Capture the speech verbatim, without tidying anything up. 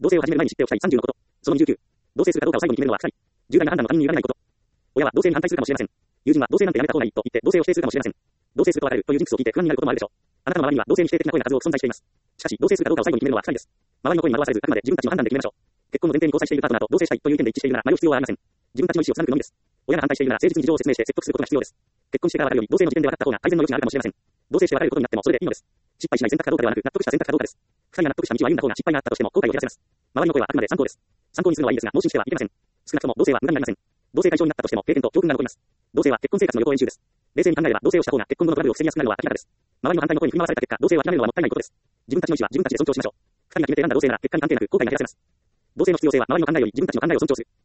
同棲を始める前に知っておきたいさんじゅうのこと。そのにじゅうきゅう。同棲するかどうかを最後に決めるのはふたり。重大な判断の他人に委ねないこと。親は同棲に反対するかもしれません。友人は同棲なんてやめた方がいいと言って同棲を否定するかもしれません。同棲すると別れるというジンクスを聞いて不安になることもあるでしょう。あなたの周りには同棲に否定的な声が数多く存在しています。しかし、同棲するかどうかを最後に決めるのはふたりです。周りの声に惑わされず、あくまで自分たちの判断で決めましょう。結婚の前提に交際しているパートナーと同棲したいという点で一致しているなら迷う必要はありません。自分たちの意思を貫くのみです。親が反対しているなら誠実に事情を説明して説得することが必要です。結婚してから分かるより同棲の時点で分かった方が改善の余地があるかもしれません。同棲して別れることになってもそれでいいのです。失敗しない選択かどうかではなく納得した選択かどうかです。二人が納得した道を歩んだ方が失敗があったとしても後悔を減らせます。周りの声はあくまで参考です。参考にするのはいいですが盲信してはいけません。少なくとも同棲は無駄になりません。同棲対象になったとしても経験と教訓が残ります。同棲は結婚生活の予行演習です。冷静に考えれば同棲をした方が結婚後のトラブルを防ぎやすくなるのは明らかです。周りの反対の声に振り回された結果、同棲を諦めるのはもったいないことです。自分たちの意思は自分たちで尊重しましょう。二人が決めて選んだ同棲なら結果に関係なく後悔が減らせます。同棲の必要性は周りの考えより自分たちの考えを尊重する。